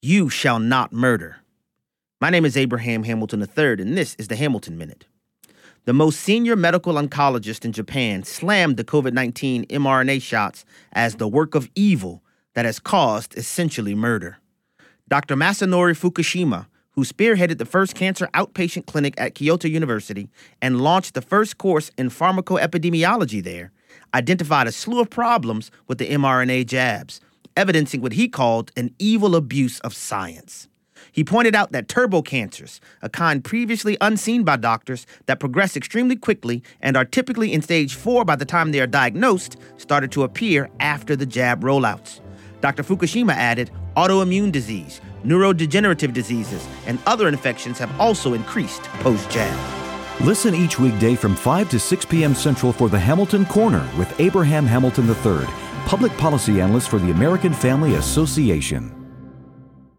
You shall not murder. My name is Abraham Hamilton III, and this is the Hamilton Minute. The most senior medical oncologist in Japan slammed the COVID-19 mRNA shots as the work of evil that has caused essentially murder. Dr. Masanori Fukushima, who spearheaded the first cancer outpatient clinic at Kyoto University and launched the first course in pharmacoepidemiology there, identified a slew of problems with the mRNA jabs, evidencing what he called an evil abuse of science. He pointed out that turbocancers, a kind previously unseen by doctors that progress extremely quickly and are typically in stage 4 by the time they are diagnosed, started to appear after the jab rollouts. Dr. Fukushima added, autoimmune disease, neurodegenerative diseases, and other infections have also increased post-jab. Listen each weekday from 5 to 6 p.m. Central for the Hamilton Corner with Abraham Hamilton III, public policy analyst for the American Family Association.